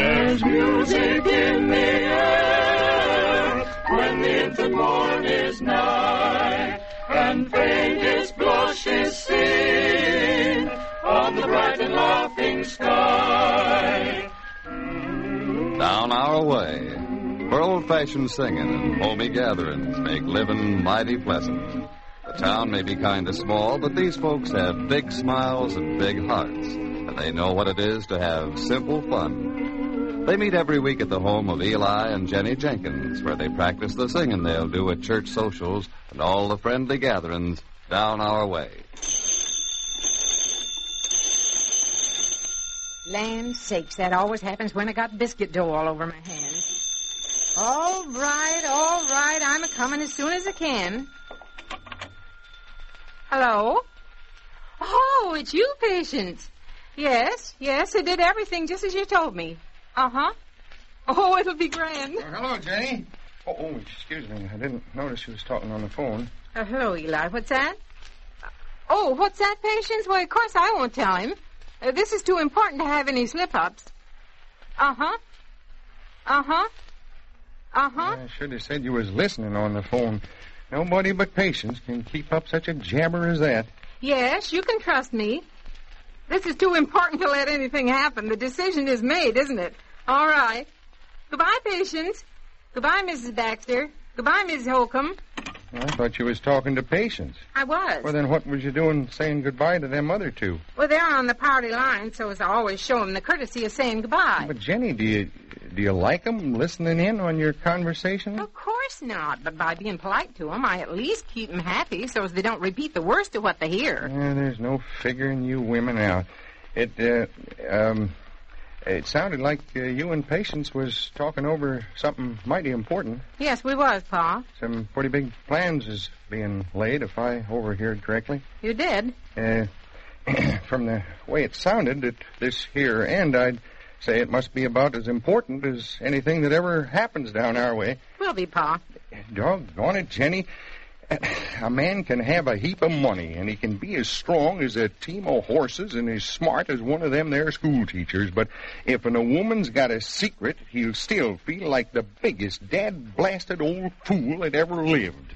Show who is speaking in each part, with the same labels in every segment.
Speaker 1: There's music in the air when the infant morn is nigh, and faintest blush is seen on the bright and laughing sky.
Speaker 2: Down our way, where old-fashioned singing and homey gatherings make living mighty pleasant. The town may be kind of small, but these folks have big smiles and big hearts, and they know what it is to have simple fun. They meet every week at the home of Eli and Jenny Jenkins, where they practice the singing they'll do at church socials and all the friendly gatherings down our way.
Speaker 3: Land sakes, that always happens when I got biscuit dough all over my hands. All right, I'm a-coming as soon as I can. Hello? Oh, it's you, Patience. Yes, I did everything just as you told me. Uh-huh. Oh, it'll be grand.
Speaker 4: Hello, Jenny. Oh, excuse me. I didn't notice you was talking on the phone.
Speaker 3: Hello, Eli. What's that? Oh, what's that, Patience? Well, of course I won't tell him. This is too important to have any slip-ups. Uh-huh.
Speaker 4: I should have said you was listening on the phone. Nobody but Patience can keep up such a jabber as that.
Speaker 3: Yes, you can trust me. This is too important to let anything happen. The decision is made, isn't it? All right. Goodbye, Patience. Goodbye, Mrs. Baxter. Goodbye, Mrs. Holcomb.
Speaker 4: I thought you was talking to Patience.
Speaker 3: I was.
Speaker 4: Well, then what was you doing saying goodbye to them other two?
Speaker 3: Well, they're on the party line, so as I always show them the courtesy of saying goodbye.
Speaker 4: But, Jenny, do you like them listening in on your conversation?
Speaker 3: Of course not, but by being polite to them, I at least keep them happy so as they don't repeat the worst of what they hear.
Speaker 4: Yeah, there's no figuring you women out. It sounded like you and Patience was talking over something mighty important.
Speaker 3: Yes, we was, Pa.
Speaker 4: Some pretty big plans is being laid, if I overheard correctly.
Speaker 3: You did?
Speaker 4: From the way it sounded at this here end, I'd say it must be about as important as anything that ever happens down our way.
Speaker 3: Will be, Pa.
Speaker 4: Doggone it, Jenny. A man can have a heap of money, and he can be as strong as a team of horses and as smart as one of them there school teachers, but if a woman's got a secret, he'll still feel like the biggest dad-blasted old fool that ever lived.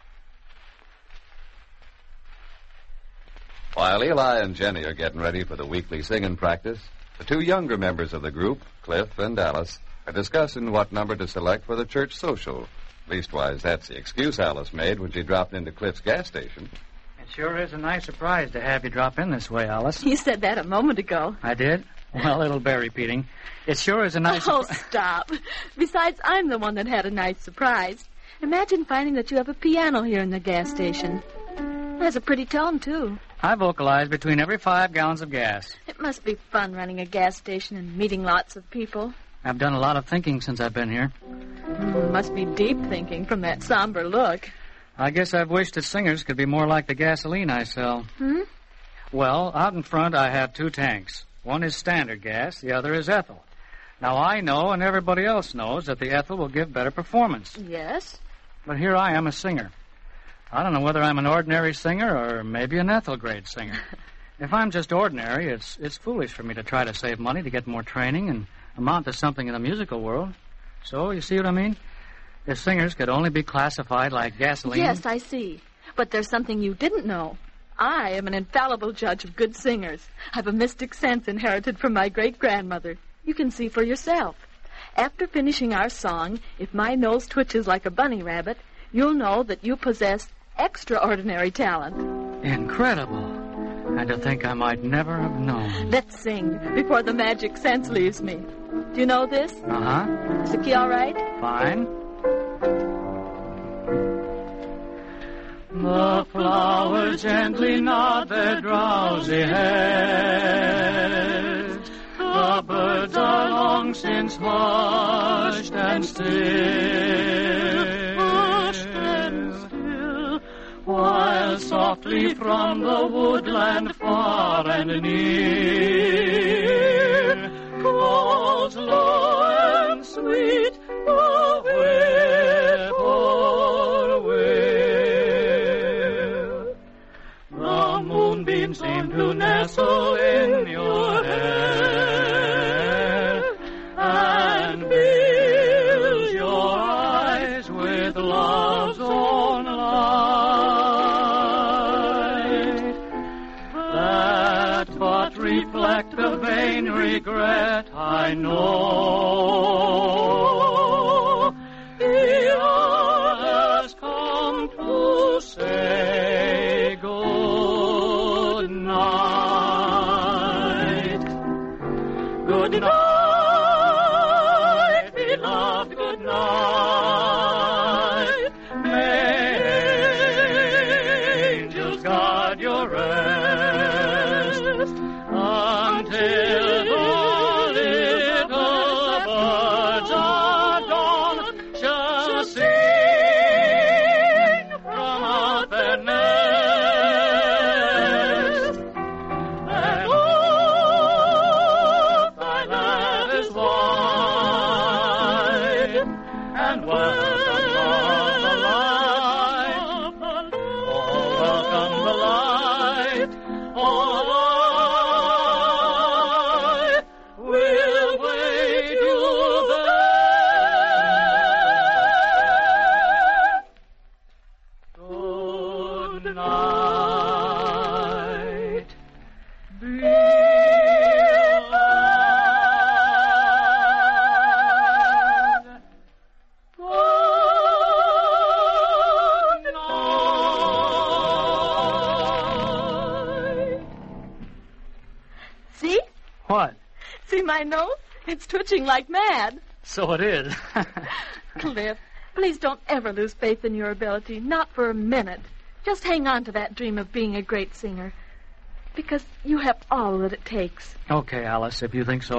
Speaker 2: While Eli and Jenny are getting ready for the weekly singing practice, the two younger members of the group, Cliff and Alice, are discussing what number to select for the church social. Leastwise, that's the excuse Alice made when she dropped into Cliff's gas station.
Speaker 5: It sure is a nice surprise to have you drop in this way, Alice.
Speaker 6: You said that a moment ago.
Speaker 5: I did? Well, it'll bear repeating. It sure is a nice
Speaker 6: surprise. Oh, stop. Besides, I'm the one that had a nice surprise. Imagine finding that you have a piano here in the gas station. It has a pretty tone, too.
Speaker 5: I vocalize between every 5 gallons of gas.
Speaker 6: It must be fun running a gas station and meeting lots of people.
Speaker 5: I've done a lot of thinking since I've been here.
Speaker 6: Must be deep thinking from that somber look.
Speaker 5: I guess I've wished that singers could be more like the gasoline I sell. Well, out in front I have 2 tanks. One is standard gas, the other is ethyl. Now I know and everybody else knows that the ethyl will give better performance.
Speaker 6: Yes?
Speaker 5: But here I am a singer. I don't know whether I'm an ordinary singer or maybe an ethyl-grade singer. If I'm just ordinary, it's foolish for me to try to save money to get more training and amount to something in the musical world. So, you see what I mean? If singers could only be classified like gasoline...
Speaker 6: Yes, I see. But there's something you didn't know. I am an infallible judge of good singers. I've a mystic sense inherited from my great-grandmother. You can see for yourself. After finishing our song, if my nose twitches like a bunny rabbit, you'll know that you possess extraordinary talent.
Speaker 5: Incredible. And to think I might never have known.
Speaker 6: Let's sing before the magic sense leaves me. Do you know this?
Speaker 5: Uh-huh.
Speaker 6: Is the key all right?
Speaker 5: Fine. The flowers gently nod their drowsy heads. The birds are long since hushed and still. Hushed and still. While softly from the woodland far and near calls low and sweet the whippoorwill. The moonbeams seem to nestle in your hair reflect the vain regret I know. The hour has come to say good night. Good night, beloved, good night. May angels guard your rest until the little birds are gone, shall sing from out their nest. And oh, thy land is wide, and welcome the light, welcome the light. All I will wait you there. Good night, beloved. Good night.
Speaker 6: See?
Speaker 5: What?
Speaker 6: See my nose? It's twitching like mad.
Speaker 5: So it is.
Speaker 6: Cliff, please don't ever lose faith in your ability, not for a minute. Just hang on to that dream of being a great singer, because you have all that it takes.
Speaker 5: Okay, Alice, if you think so.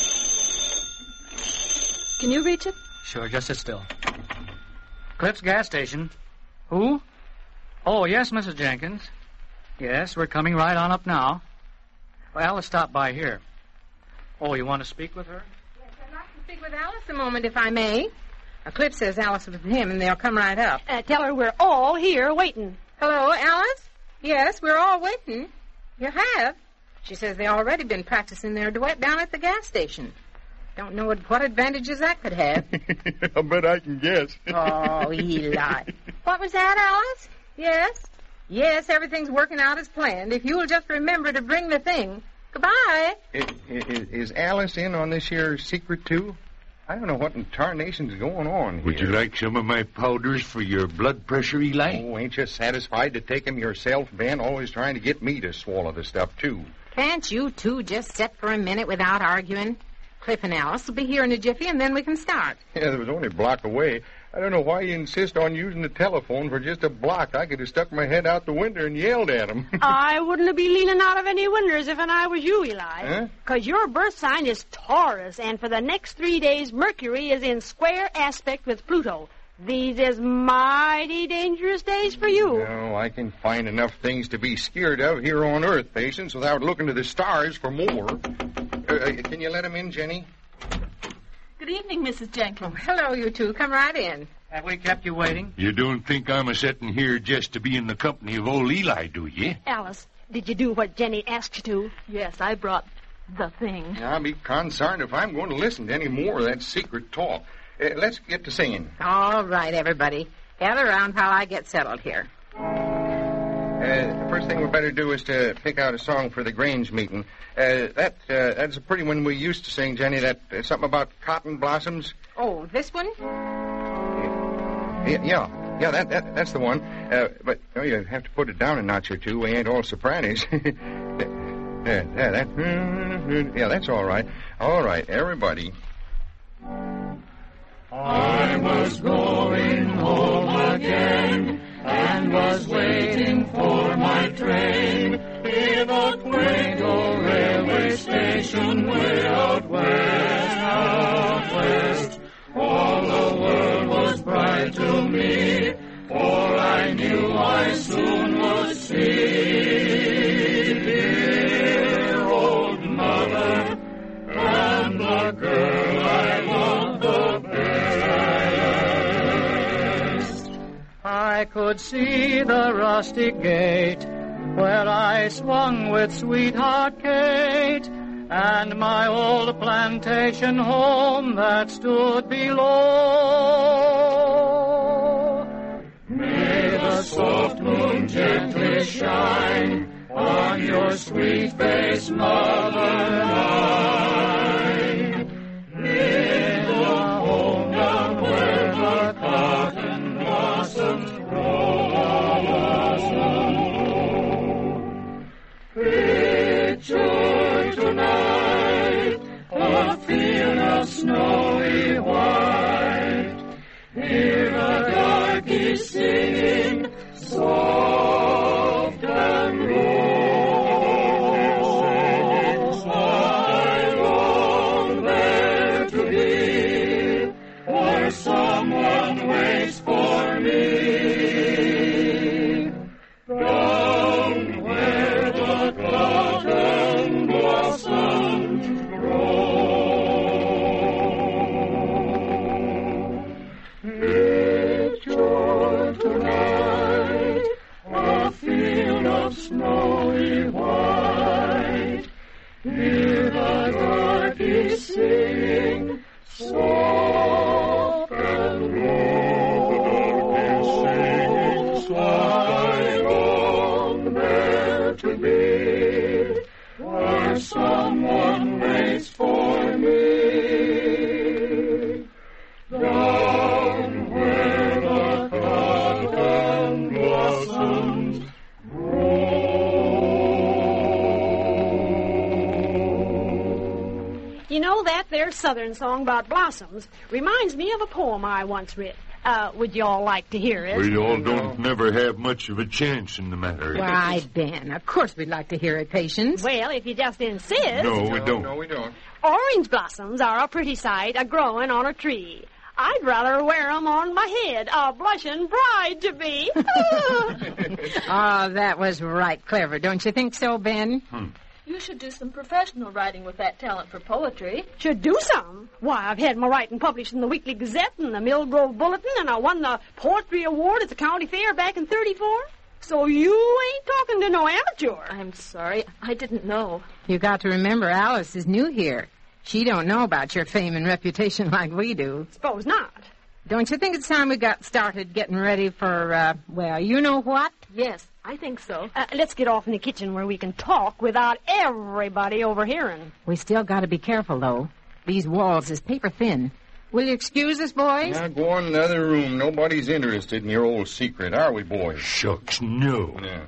Speaker 6: Can you reach it?
Speaker 5: Sure, just sit still. Cliff's gas station. Who? Oh, yes, Mrs. Jenkins. Yes, we're coming right on up now. Well, Alice stopped by here. Oh, you want to speak with her?
Speaker 3: Yes, I'd like to speak with Alice a moment, if I may. Cliff says Alice is with him, and they'll come right up.
Speaker 7: Tell her we're all here waiting.
Speaker 3: Hello, Alice? Yes, we're all waiting. You have? She says they already been practicing their duet down at the gas station. Don't know what advantages that could have.
Speaker 4: I bet I can guess.
Speaker 3: Oh, Eli. What was that, Alice? Yes? Yes, everything's working out as planned. If you'll just remember to bring the thing. Goodbye.
Speaker 4: Is Alice in on this here secret, too? I don't know what in tarnation's going on here.
Speaker 8: Would you like some of my powders for your blood pressure, Eli?
Speaker 4: Oh, ain't you satisfied to take 'em yourself, Ben? Always trying to get me to swallow the stuff, too.
Speaker 3: Can't you two just sit for a minute without arguing? Cliff and Alice will be here in a jiffy, and then we can start.
Speaker 4: Yeah, there was only a block away. I don't know why you insist on using the telephone for just a block. I could have stuck my head out the window and yelled at him.
Speaker 7: I wouldn't be leaning out of any windows if I was you, Eli.
Speaker 4: Huh?
Speaker 7: Because your birth sign is Taurus, and for the next 3 days, Mercury is in square aspect with Pluto. These is mighty dangerous days for you.
Speaker 4: No, I can find enough things to be scared of here on Earth, Patience, without looking to the stars for more. Can you let him in, Jenny?
Speaker 6: Good evening, Mrs. Jenkins.
Speaker 3: Hello, you two. Come right in.
Speaker 5: Have we kept you waiting?
Speaker 8: You don't think I'm a-setting here just to be in the company of old Eli, do you?
Speaker 7: Alice, did you do what Jenny asked you to?
Speaker 6: Yes, I brought the thing.
Speaker 4: I'll be concerned if I'm going to listen to any more of that secret talk. Let's get to singing.
Speaker 3: All right, everybody. Gather around while I get settled here.
Speaker 4: The first thing we better do is to pick out a song for the Grange meeting. That's a pretty one we used to sing, Jenny. That something about cotton blossoms.
Speaker 3: Oh, this one?
Speaker 4: Yeah, that's the one. But you have to put it down a notch or two. We ain't all sopranos. That's all right. All right, everybody.
Speaker 1: I was going home again and was waiting for my train in a quaint old railway station way out west. All the world was bright to me, for I knew I soon would see dear old mother and the girl I loved the best.
Speaker 5: I could see the rustic gate where I swung with sweetheart Kate, and my old plantation home that stood below.
Speaker 1: May the soft moon gently shine on your sweet face, mother mine. In the home down where the cotton blossoms grow. Picture tonight a field of snowy white. Hear a darky singing soft and low. I long there to be where someone waits for me. Down where the cotton blossoms grow. Picture tonight a field of snowy white. Hear the darky singing soft and low. I long there to be where someone waits for me. Down where the cotton blossoms grow.
Speaker 7: You know, that there Southern song about blossoms reminds me of a poem I once writ. Would you all like to hear it?
Speaker 8: We all don't never have much of a chance in the matter.
Speaker 3: Why, Ben, of course we'd like to hear it, Patience.
Speaker 7: Well, if you just insist.
Speaker 8: No, we don't.
Speaker 4: No, we don't.
Speaker 7: Orange blossoms are a pretty sight, a-growing on a tree. I'd rather wear 'em on my head, a blushing bride to be.
Speaker 3: Oh, that was right clever. Don't you think so, Ben?
Speaker 6: You should do some professional writing with that talent for poetry.
Speaker 7: Should do some. Why, I've had my writing published in the Weekly Gazette and the Mill Grove Bulletin, and I won the Poetry Award at the county fair back in '34. So you ain't talking to no amateur.
Speaker 6: I'm sorry. I didn't know.
Speaker 3: You got to remember Alice is new here. She don't know about your fame and reputation like we do.
Speaker 7: Suppose not.
Speaker 3: Don't you think it's time we got started getting ready for, well, you know what?
Speaker 6: Yes, I think so.
Speaker 7: Let's get off in the kitchen where we can talk without everybody overhearing.
Speaker 3: We still got to be careful, though. These walls is paper thin. Will you excuse us, boys?
Speaker 4: Now, go on in the other room. Nobody's interested in your old secret, are we, boys?
Speaker 8: Shucks, no.
Speaker 4: Yeah.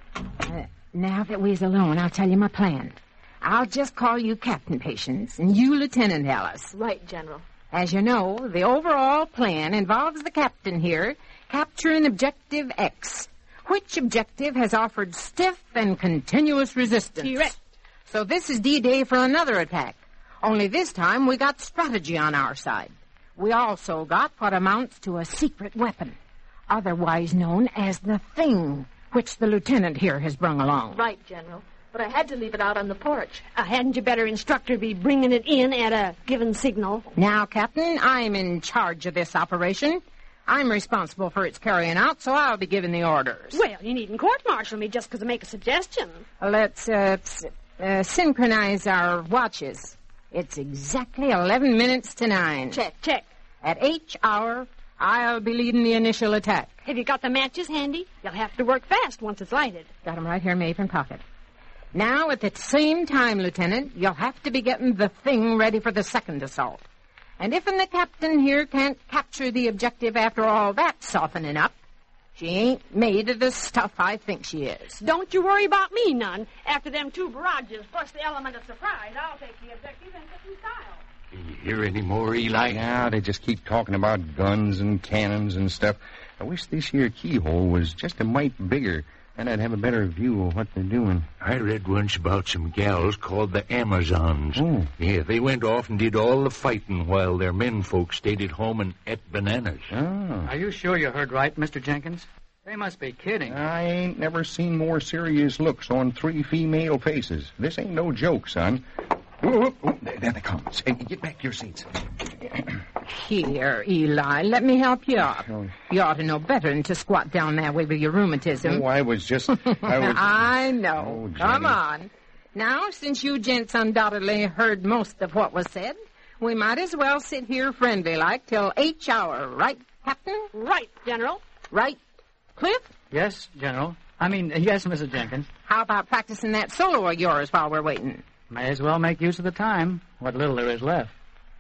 Speaker 3: Now that we's alone, I'll tell you my plan. I'll just call you Captain Patience, and you Lieutenant Alice.
Speaker 6: Right, General.
Speaker 3: As you know, the overall plan involves the captain here capturing Objective X, which objective has offered stiff and continuous resistance.
Speaker 7: Correct.
Speaker 3: So this is D-Day for another attack. Only this time we got strategy on our side. We also got what amounts to a secret weapon, otherwise known as the Thing, which the lieutenant here has brung along.
Speaker 6: Right, General. But I had to leave it out on the porch.
Speaker 7: Hadn't you better instructor be bringing it in at a given signal?
Speaker 3: Now, Captain, I'm in charge of this operation. I'm responsible for its carrying out, so I'll be giving the orders.
Speaker 7: Well, you needn't court-martial me just because I make a suggestion.
Speaker 3: Let's synchronize our watches. It's exactly 11 minutes to 9.
Speaker 7: Check.
Speaker 3: At H hour, I'll be leading the initial attack.
Speaker 7: Have you got the matches handy? You'll have to work fast once it's lighted.
Speaker 3: Got 'em right here in my apron pocket. Now, at the same time, Lieutenant, you'll have to be getting the Thing ready for the second assault. And if the captain here can't capture the objective after all that softening up, she ain't made of the stuff I think she is.
Speaker 7: Don't you worry about me none. After them 2 barrages plus the element of surprise, I'll take the objective and put in style.
Speaker 8: Can you hear any more, Eli?
Speaker 4: Yeah, they just keep talking about guns and cannons and stuff. I wish this here keyhole was just a mite bigger. And I'd have a better view of what they're doing.
Speaker 8: I read once about some gals called the Amazons.
Speaker 4: Oh.
Speaker 8: Yeah, they went off and did all the fighting while their men folks stayed at home and ate bananas.
Speaker 4: Oh.
Speaker 5: Are you sure you heard right, Mr. Jenkins? They must be kidding.
Speaker 4: I ain't never seen more serious looks on 3 female faces. This ain't no joke, son. Oh, there they come. Hey, get back to your seats.
Speaker 3: Here, Eli, let me help you up. You ought to know better than to squat down that way with your rheumatism.
Speaker 4: Oh, I was just...
Speaker 3: I know.
Speaker 4: Oh, Jenny.
Speaker 3: Come on. Now, since you gents undoubtedly heard most of what was said, we might as well sit here friendly-like till H hour. Right, Captain?
Speaker 7: Right, General.
Speaker 3: Right, Cliff?
Speaker 5: Yes, General. Yes, Mrs. Jenkins.
Speaker 3: How about practicing that solo of yours while we're waiting?
Speaker 5: May as well make use of the time, what little there is left.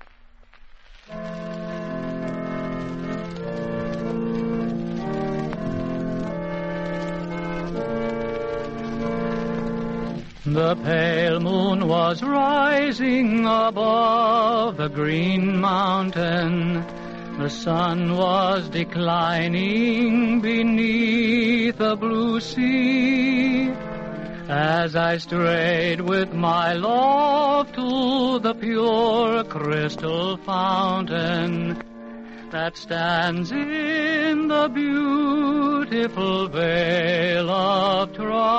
Speaker 5: The pale moon was rising above the green mountain. The sun was declining beneath the blue sea. As I strayed with my love to the pure crystal fountain that stands in the beautiful vale of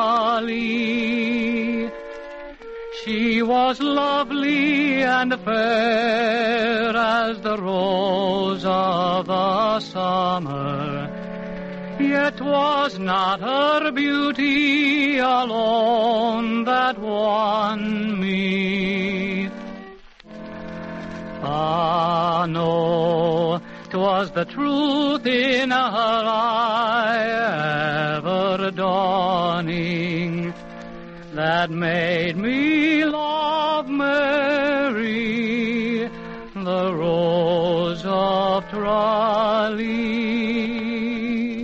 Speaker 5: Tralee. She was lovely and fair as the rose of the summer, yet was not her beauty alone that won me. Ah, no, 'twas the truth in her eye ever dawning that made me love Mary, the Rose of Tralee.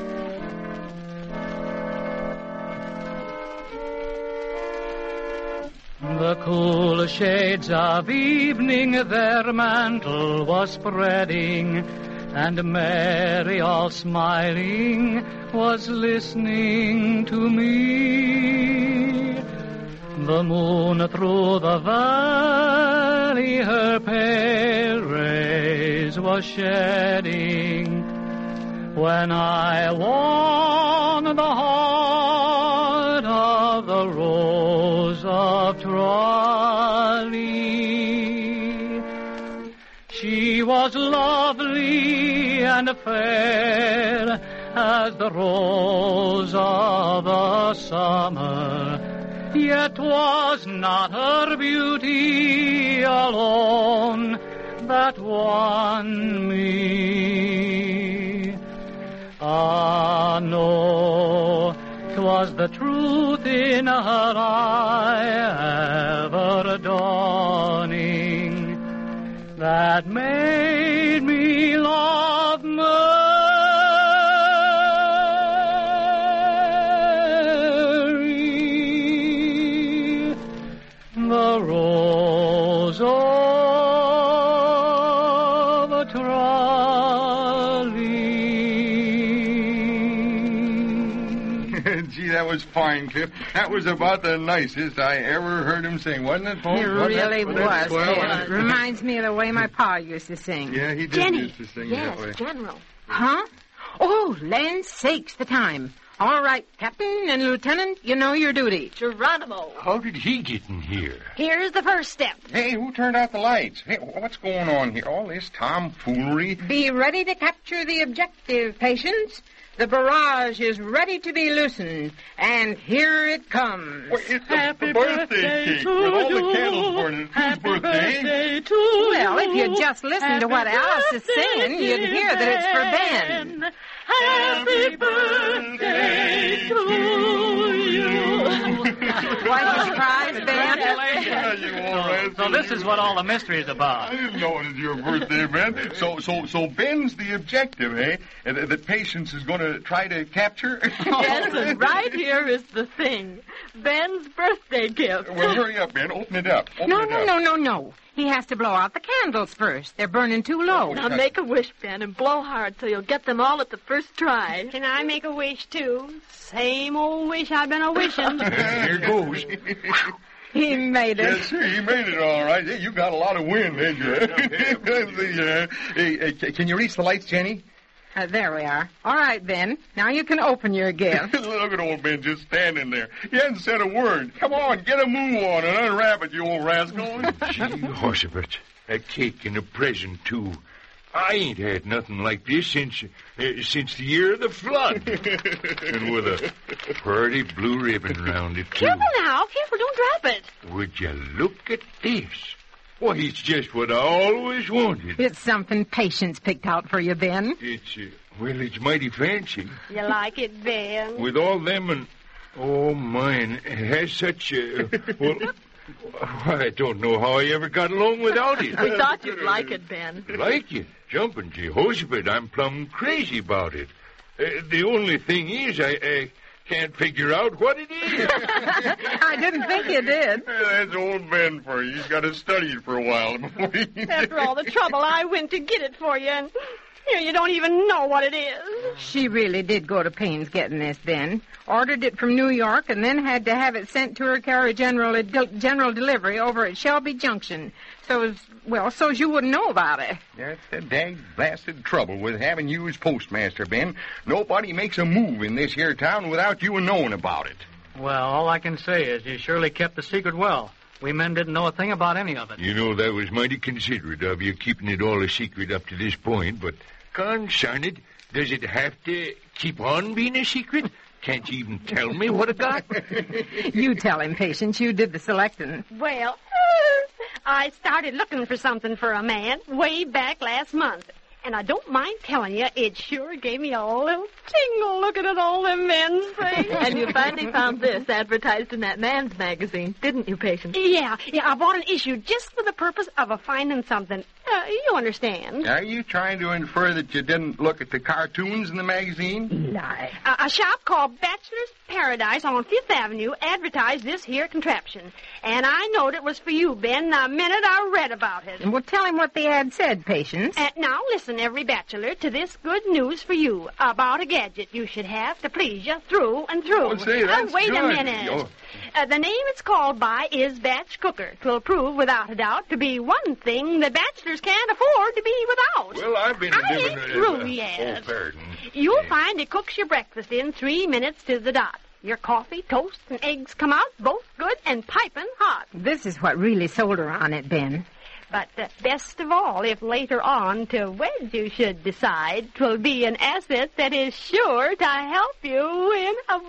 Speaker 5: The cool shades of evening their mantle was spreading, and Mary, all smiling, was listening to me. The moon through the valley her pale rays was shedding, when I won the heart of the Rose of Tralee. She was lovely and fair as the rose of the summer, yet was not her beauty alone that won me. Ah, no, 'twas the truth in her eye ever dawning that made me love Mary, the Rose of Tralee.
Speaker 4: Gee, that was fine, Cliff. That was about the nicest I ever heard him sing, wasn't it, folks?
Speaker 3: It really was.
Speaker 4: Well,
Speaker 3: It reminds me of the way my pa used to sing.
Speaker 4: Yeah, he did
Speaker 7: Jenny.
Speaker 4: used to sing
Speaker 6: Yes,
Speaker 4: that way.
Speaker 6: General.
Speaker 3: Huh? Oh, land sakes, the time. All right, Captain and Lieutenant, you know your duty.
Speaker 6: Geronimo.
Speaker 8: How did he get in here?
Speaker 7: Here's the first step.
Speaker 4: Hey, who turned out the lights? Hey, what's going on here? All this tomfoolery?
Speaker 3: Be ready to capture the objective, patients. The barrage is ready to be loosened, and here it comes.
Speaker 4: Well, it's a birthday cake with all the candles burning. Whose birthday?
Speaker 3: Well, if you just listen to what Alice is saying, you'd hear that it's for Ben.
Speaker 1: Happy birthday to you.
Speaker 3: Why the surprise, Ben?
Speaker 4: Yeah, you all right.
Speaker 5: So this is what all the mystery is about.
Speaker 4: I didn't know it was your birthday, Ben. So Ben's the objective, eh? That Patience is going to try to capture?
Speaker 6: Yes, and right here is the thing. Ben's birthday gift.
Speaker 4: Well, hurry up, Ben. Open it up.
Speaker 3: No. He has to blow out the candles first. They're burning too low.
Speaker 6: Now make a wish, Ben, and blow hard so you'll get them all at the first try.
Speaker 7: Can I make a wish, too? Same old wish I've been a-wishing.
Speaker 8: Here goes.
Speaker 3: He made it.
Speaker 4: Yes, sir, he made it all right. Hey, you got a lot of wind, didn't you? Hey, can you reach the lights, Jenny?
Speaker 3: There we are. All right, Ben. Now you can open your gift.
Speaker 4: Look at old Ben just standing there. He hasn't said a word. Come on, get a move on and unwrap it, you old rascal.
Speaker 8: Gee, Horseford, a cake and a present, too. I ain't had nothing like this since the year of the flood. And with a pretty blue ribbon round it, too.
Speaker 7: Careful now. Careful, don't drop it.
Speaker 8: Would you look at this? Why, it's just what I always wanted.
Speaker 3: It's something Patience picked out for you, Ben.
Speaker 8: It's, Well, it's mighty fancy.
Speaker 7: You like it, Ben?
Speaker 8: With all them and... Oh, mine. It has such a... Well, I don't know how I ever got along without it.
Speaker 6: We thought you'd like it, Ben.
Speaker 8: Like it? Jumping Jehoshaphat, I'm plumb crazy about it. The only thing is, I can't figure out what it is.
Speaker 3: I didn't think you did.
Speaker 4: That's old Ben for you. He's got to study it for a while before he...
Speaker 7: After all the trouble I went to get it for you, and you don't even know what it is.
Speaker 3: She really did go to pains getting this, Ben. Ordered it from New York and then had to have it sent to her carrier general delivery over at Shelby Junction. So's you wouldn't know about it.
Speaker 4: That's the dag-blasted trouble with having you as postmaster, Ben. Nobody makes a move in this here town without you knowing about it.
Speaker 5: Well, all I can say is you surely kept the secret well. We men didn't know a thing about any of it.
Speaker 8: You know, that was mighty considerate of you, keeping it all a secret up to this point, but concern it, does it have to keep on being a secret? Can't you even tell me what it got?
Speaker 3: You tell him, Patience. You did the selecting.
Speaker 7: Well, I started looking for something for a man way back last month. And I don't mind telling you, it sure gave me a little tingle looking at all them men's things.
Speaker 6: And you finally found this advertised in that man's magazine, didn't you, Patience?
Speaker 7: Yeah, I bought an issue just for the purpose of finding something. You understand.
Speaker 4: Are you trying to infer that you didn't look at the cartoons in the magazine?
Speaker 3: Lie.
Speaker 7: A shop called Bachelor's Paradise on Fifth Avenue advertised this here contraption. And I knowed it was for you, Ben, the minute I read about it.
Speaker 3: Well, tell him what the ad said, Patience.
Speaker 7: Now listen, every bachelor, to this good news for you about a gadget you should have to please you through and through.
Speaker 4: Oh, say, that's
Speaker 7: wait
Speaker 4: good.
Speaker 7: a minute. The name it's called by is Batch Cooker. 'Twill prove without a doubt to be one thing the bachelors can't afford to be without.
Speaker 8: Well, I've been
Speaker 7: I
Speaker 8: living...
Speaker 7: ain't through yet.
Speaker 8: Oh, pardon.
Speaker 7: You'll find it cooks your breakfast in 3 minutes to the dot. Your coffee, toast, and eggs come out both good and piping hot.
Speaker 3: This is what really sold her on it, Ben.
Speaker 7: But best of all, if later on to wed you should decide, 'twill be an asset that is sure to help you win a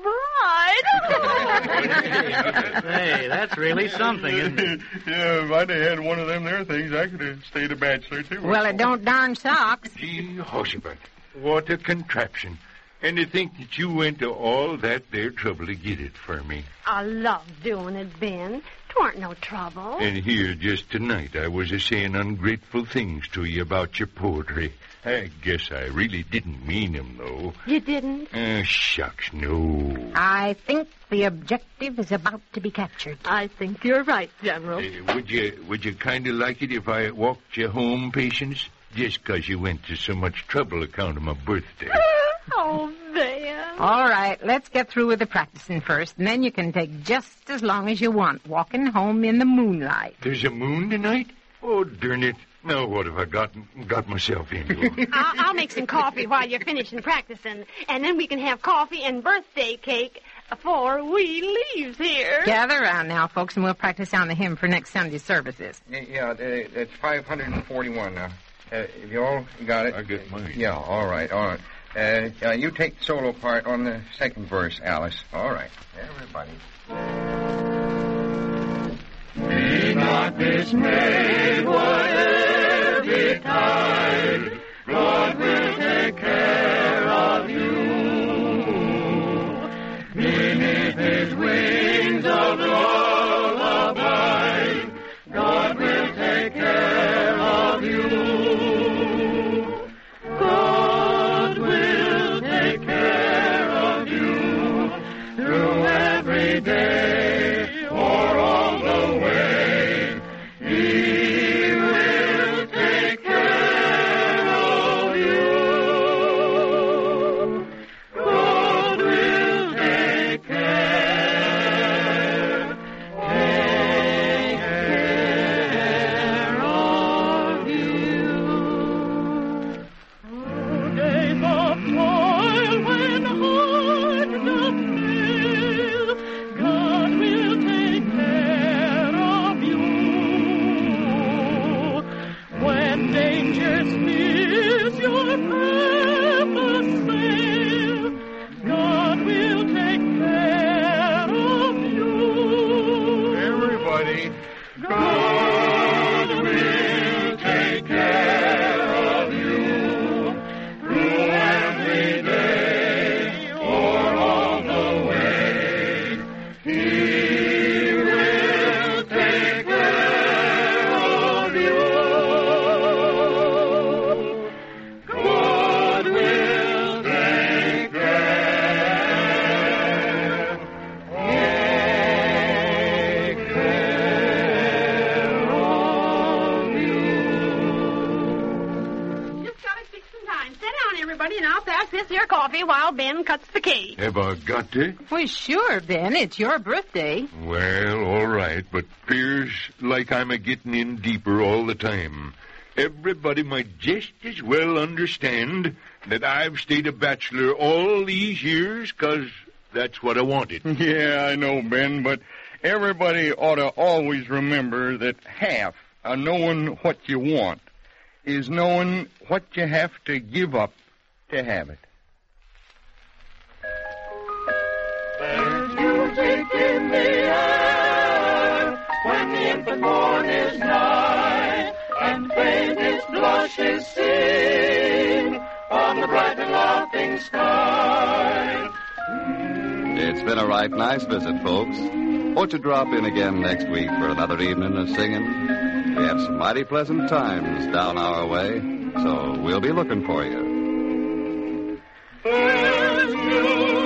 Speaker 7: bride.
Speaker 5: Hey, that's really something, isn't it?
Speaker 4: Yeah, if I'd have had one of them there things, I could have stayed a bachelor, too.
Speaker 3: Well, it don't darn socks.
Speaker 8: Jehoshaphat, what a contraption. And to think that you went to all that there trouble to get it for me.
Speaker 7: I love doing it, Ben. 'Twarn't no trouble.
Speaker 8: And here, just tonight, I was a-saying ungrateful things to you about your poetry. I guess I really didn't mean 'em, though.
Speaker 7: You didn't?
Speaker 8: Shucks, no.
Speaker 3: I think the objective is about to be captured.
Speaker 6: I think you're right, General.
Speaker 8: Would you kind of like it if I walked you home, Patience? Just 'cause you went to so much trouble account of my birthday.
Speaker 7: Oh, Ben.
Speaker 3: All right, let's get through with the practicing first, and then you can take just as long as you want, walking home in the moonlight.
Speaker 8: There's a moon tonight? Oh, darn it. Now what have I got myself into?
Speaker 7: I'll make some coffee while you're finishing practicing, and then we can have coffee and birthday cake before we leave here.
Speaker 3: Gather around now, folks, and we'll practice on the hymn for next Sunday's services.
Speaker 4: Yeah, that's 541 now. You all got it?
Speaker 8: I got mine.
Speaker 4: Yeah, all right. You take the solo part on the second verse, Alice. All right. Everybody.
Speaker 1: Be not dismayed, whatever betide. God will take care of you. Beneath his wings of love abide. God will take care of you. God will take care of you through every day or all the way. He will take care of you. God will take care of you. Days of toil when heart doth fail, God will take care of you. When danger steers your path assail, God will take care of you.
Speaker 4: Everybody.
Speaker 1: God will take care of you through every
Speaker 7: this here coffee while Ben cuts the cake.
Speaker 8: Have I got to?
Speaker 3: Well, sure, Ben. It's your birthday.
Speaker 8: Well, all right, but 'pears like I'm a-getting in deeper all the time. Everybody might just as well understand that I've stayed a bachelor all these years 'cause that's what I wanted.
Speaker 4: Yeah, I know, Ben, but everybody ought to always remember that half of knowing what you want is knowing what you have to give up to have it.
Speaker 1: There's music in the air when the infant morn is nigh, and faintest blushes seen on the bright and laughing sky.
Speaker 2: It's been a right nice visit, folks. Won't you drop in again next week for another evening of singing? We have some mighty pleasant times down our way, so we'll be looking for you.
Speaker 1: There's music